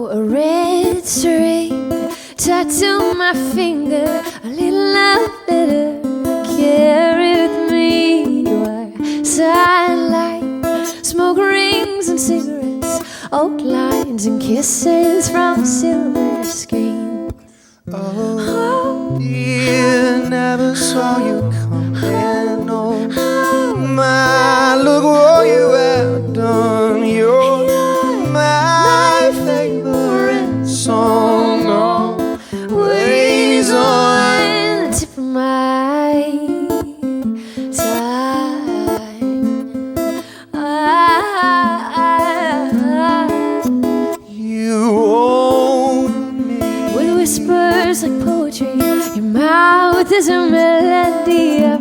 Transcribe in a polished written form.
a red string tattoo my finger, a little love letter carry with me. You are sunlight, smoke rings and cigarettes, oak lines and kisses from a silver screen. Oh, dear, never saw you coming. Oh, my, look what you have done. You're my favorite song. Always on the tip of my tongue. You own me with whispers like poetry. Your mouth is a melody of